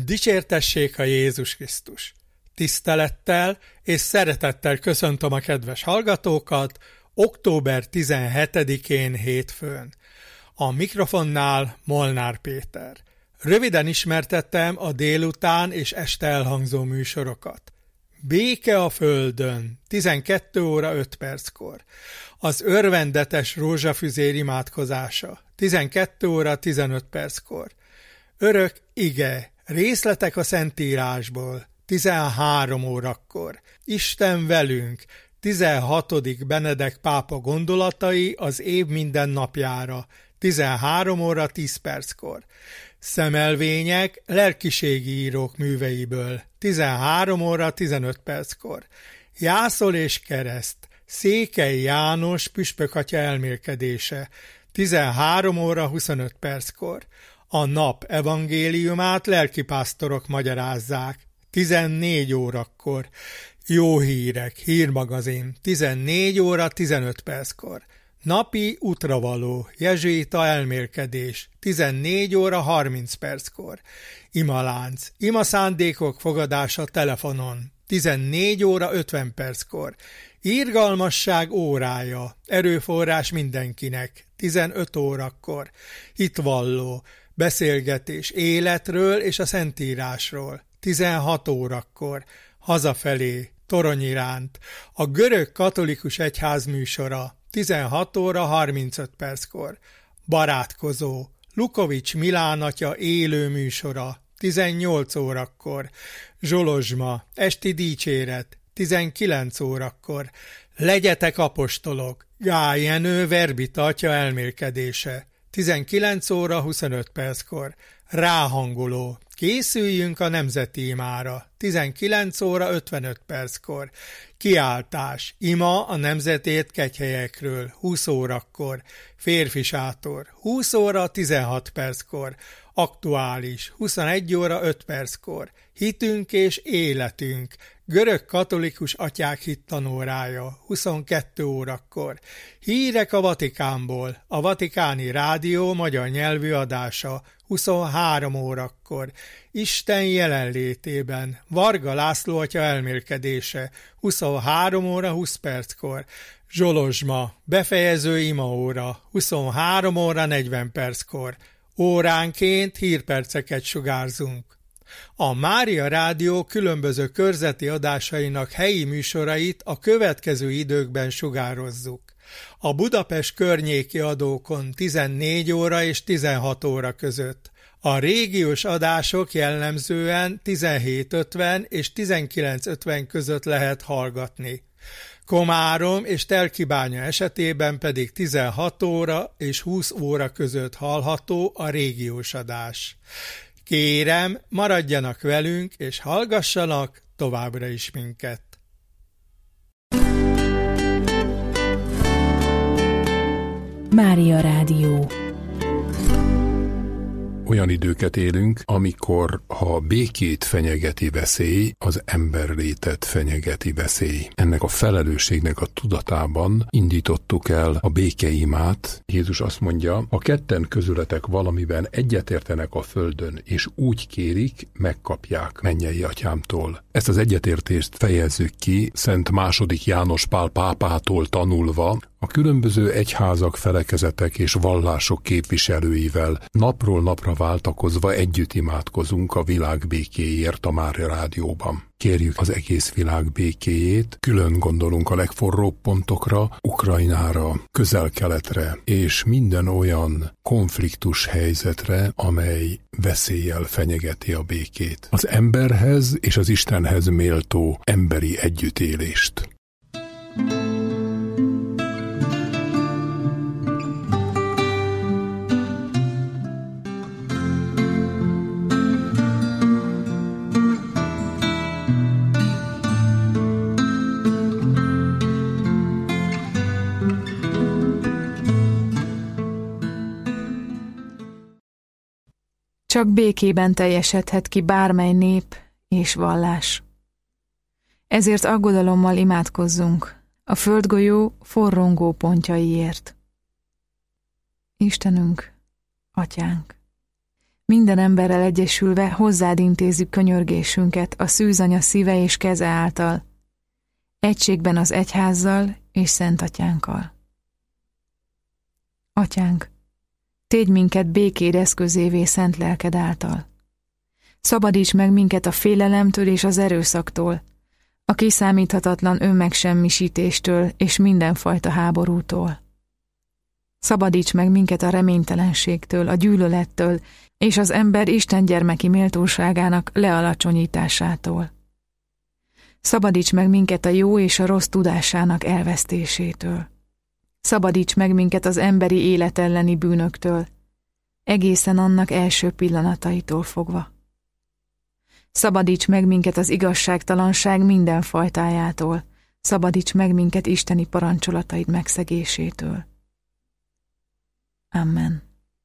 Dicsértessék a Jézus Krisztus! Tisztelettel és szeretettel köszöntöm a kedves hallgatókat október 17-én hétfőn. A mikrofonnál Molnár Péter. Röviden ismertettem a délután és este elhangzó műsorokat. Béke a földön, 12 óra 5 perckor. Az örvendetes rózsafüzér imádkozása, 12 óra 15 perckor. Örök ige, részletek a Szentírásból, 13 órakor. Isten velünk, 16. Benedek pápa gondolatai az év minden napjára, 13 óra 10 perckor. Szemelvények lelkiségi írók műveiből, 13 óra 15 perckor. Jászol és kereszt, Székely János püspökatya elmélkedése, 13 óra 25 perckor. A nap evangéliumát lelkipásztorok magyarázzák, 14 órakor. Jó hírek, hírmagazin, 14 óra 15 perckor. Napi útravaló, jezsuita elmélkedés, 14 óra 30 perckor. Imalánc, imaszándékok fogadása telefonon, 14 óra 50 perckor. Irgalmasság órája, erőforrás mindenkinek, 15 órakor. Hitvalló, beszélgetés életről és a Szentírásról, 16 órakor. Hazafelé, torony iránt, a görög katolikus egyház műsora, 16 óra 35 perckor. Barátkozó, Lukovics Milán atya élő műsora, 18 órakor. Zsolozsma, esti dicséret, 19 órakor. Legyetek apostolok, Gály Jenő verbita atya elmélkedése, 19 óra 25 perckor. Ráhangoló, készüljünk a nemzeti imára, 19 óra 55 perckor. Kiáltás, ima a nemzetét kegyhelyekről, 20 órakor. Férfi sátor, 20 óra 16 perckor. Aktuális, 21 óra 5 perckor. Hitünk és életünk, görög katolikus atyák hittanórája, 22 órakor. Hírek a Vatikánból, a Vatikáni Rádió magyar nyelvű adása, 23 órakor. Isten jelenlétében, Varga László atya elmélkedése, 23 óra 20 perckor. Zsolozsma, befejező imaóra, 23 óra 40 perckor. Óránként hírperceket sugárzunk. A Mária Rádió különböző körzeti adásainak helyi műsorait a következő időkben sugározzuk. A Budapest környéki adókon 14 óra és 16 óra között. A régiós adások jellemzően 17:50 és 19:50 között lehet hallgatni. Komárom és Telkibánya esetében pedig 16 óra és 20 óra között hallható a régiós adás. Kérem, maradjanak velünk és hallgassanak továbbra is minket. Mária Rádió. Olyan időket élünk, amikor ha a békét fenyegeti veszély, az emberlétet fenyegeti veszély. Ennek a felelősségnek a tudatában indítottuk el a békeimát. Jézus azt mondja, ha ketten közületek valamiben egyetértenek a földön, és úgy kérik, megkapják mennyei atyámtól. Ezt az egyetértést fejezzük ki Szent II. János Pál pápától tanulva, a különböző egyházak, felekezetek és vallások képviselőivel napról napra váltakozva együtt imádkozunk a világ békéért a Mária Rádióban. Kérjük az egész világ békéjét, külön gondolunk a legforróbb pontokra, Ukrajnára, Közel-Keletre és minden olyan konfliktus helyzetre, amely veszéllyel fenyegeti a békét. Az emberhez és az Istenhez méltó emberi együttélést. Csak békében teljesedhet ki bármely nép és vallás. Ezért aggodalommal imádkozzunk a földgolyó forrongó pontjaiért. Istenünk, Atyánk, Minden emberrel egyesülve hozzád intézzük könyörgésünket a szűzanya szíve és keze által, egységben az egyházzal és Szent Atyánkkal. Atyánk, tégy minket békéd eszközévé szent lelked által. Szabadíts meg minket a félelemtől és az erőszaktól, a kiszámíthatatlan önmegsemmisítéstől és mindenfajta háborútól. Szabadíts meg minket a reménytelenségtől, a gyűlölettől és az ember Isten gyermeki méltóságának lealacsonyításától. Szabadíts meg minket a jó és a rossz tudásának elvesztésétől. Szabadíts meg minket az emberi élet elleni bűnöktől, egészen annak első pillanataitól fogva. Szabadíts meg minket az igazságtalanság minden fajtájától, szabadíts meg minket isteni parancsolataid megszegésétől. Amen.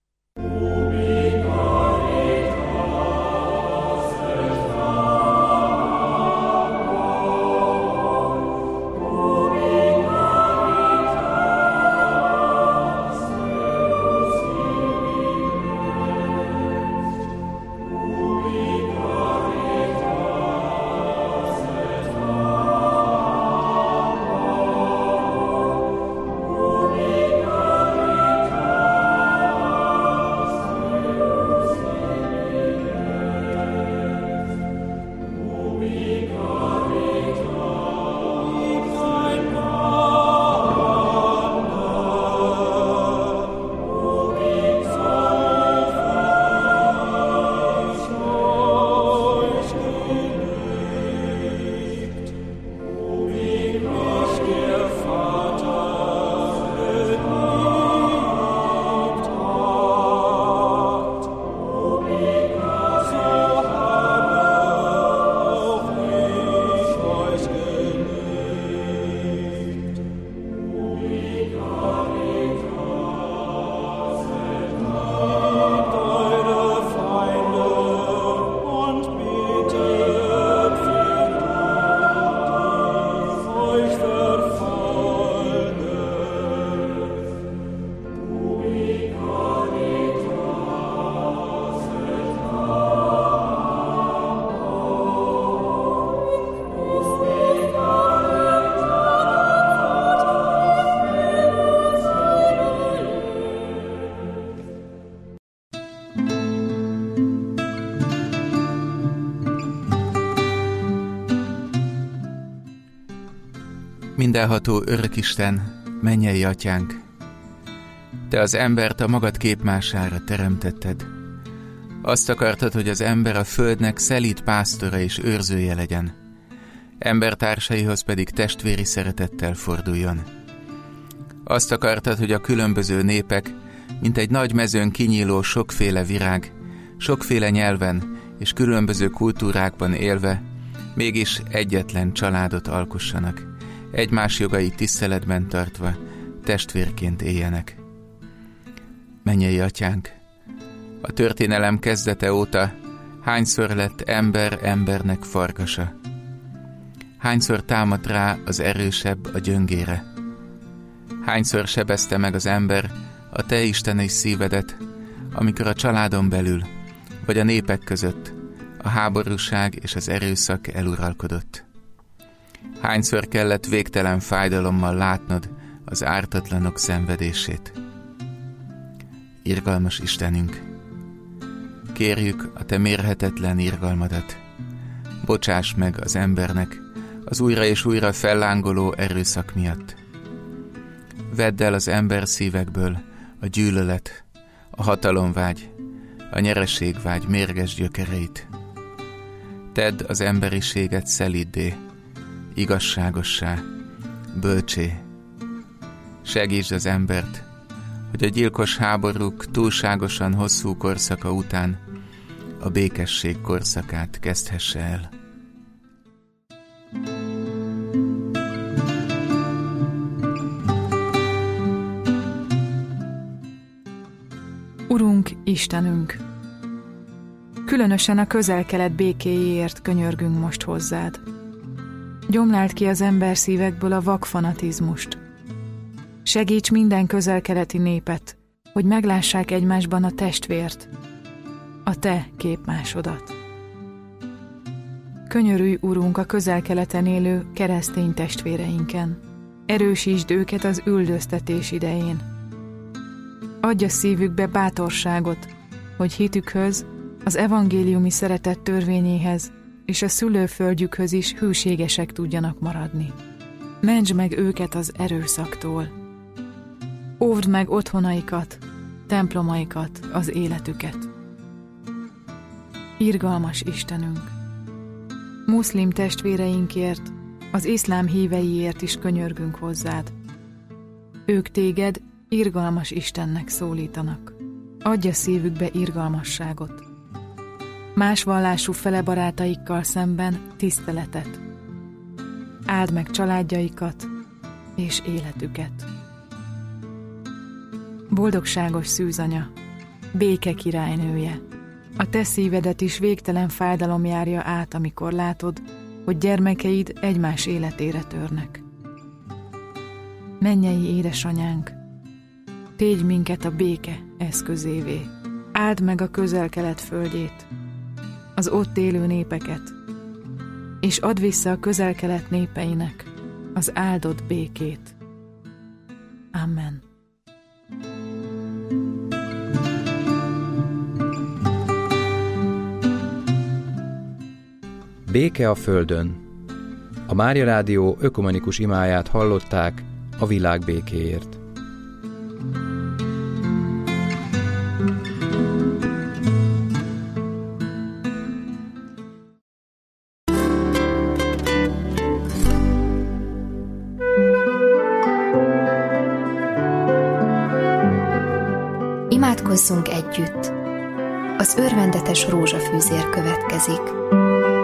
Mindenható Örökisten, mennyei Atyánk, Te az embert a magad képmására teremtetted. Azt akartad, hogy az ember a földnek szelíd pásztora és őrzője legyen, embertársaihoz pedig testvéri szeretettel forduljon. Azt akartad, hogy a különböző népek, mint egy nagy mezőn kinyíló sokféle virág, sokféle nyelven és különböző kultúrákban élve, mégis egyetlen családot alkossanak, egymás jogait tiszteletben tartva, testvérként éljenek. Mennyei Atyánk, a történelem kezdete óta hányszor lett ember embernek farkasa? Hányszor támadt rá az erősebb a gyöngére? Hányszor sebezte meg az ember a te isteni szívedet, amikor a családon belül, vagy a népek között a háborúság és az erőszak eluralkodott? Hányszor kellett végtelen fájdalommal látnod az ártatlanok szenvedését? Irgalmas Istenünk, kérjük a te mérhetetlen irgalmadat. Bocsáss meg az embernek az újra és újra fellángoló erőszak miatt. Vedd el az ember szívekből a gyűlölet, a hatalomvágy, a nyereségvágy mérges gyökereit. Tedd az emberiséget szelíddé, igazságossá, bölcsé. Segítsd az embert, hogy a gyilkos háborúk túlságosan hosszú korszaka után a békesség korszakát kezdhesse el. Urunk, Istenünk! Különösen a Közel-Kelet békéjéért könyörgünk most hozzád. Gyomláld ki az ember szívekből a vakfanatizmust. Segíts minden közel-keleti népet, hogy meglássák egymásban a testvért, a te képmásodat. Könyörülj, Urunk, a Közel-Keleten élő keresztény testvéreinken. Erősítsd őket az üldöztetés idején. Adj a szívükbe bátorságot, hogy hitükhöz, az evangéliumi szeretet törvényéhez és a szülőföldjükhöz is hűségesek tudjanak maradni. Mentsd meg őket az erőszaktól. Óvd meg otthonaikat, templomaikat, az életüket. Irgalmas Istenünk! Muszlim testvéreinkért, az iszlám híveiért is könyörgünk hozzád. Ők téged irgalmas Istennek szólítanak. Adj a szívükbe irgalmasságot. Más vallású fele barátaikkal szemben tiszteletet. Áld meg családjaikat és életüket. Boldogságos szűzanya, béke királynője, a te szívedet is végtelen fájdalom járja át, amikor látod, hogy gyermekeid egymás életére törnek. Mennyei édesanyánk, tégy minket a béke eszközévé. Áld meg a Közel-Kelet földjét, az ott élő népeket, és add vissza a Közel-Kelet népeinek az áldott békét. Amen. Béke a földön. A Mária Rádió ökumenikus imáját hallották a világ békéért. Imádkozzunk együtt. Az örvendetes rózsafűzér következik.